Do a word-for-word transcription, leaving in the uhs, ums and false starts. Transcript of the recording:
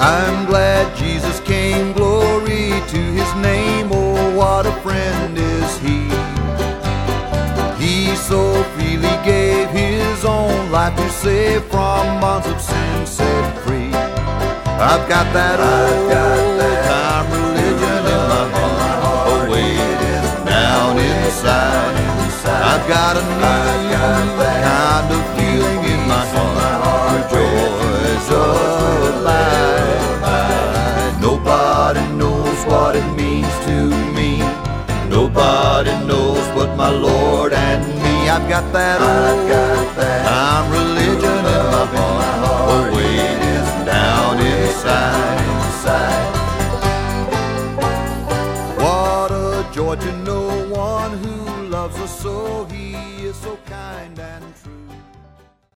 I'm glad Jesus came, glory to his name. Oh, what a friend is he. He so freely gave his own life to save, from bonds of sin set free. I've got that old-time religion in my heart, oh wait, it's down inside. I've got a new kind of feeling in my heart, the joys of life. Nobody knows what it means to me. Nobody knows but my Lord and me. I've got that old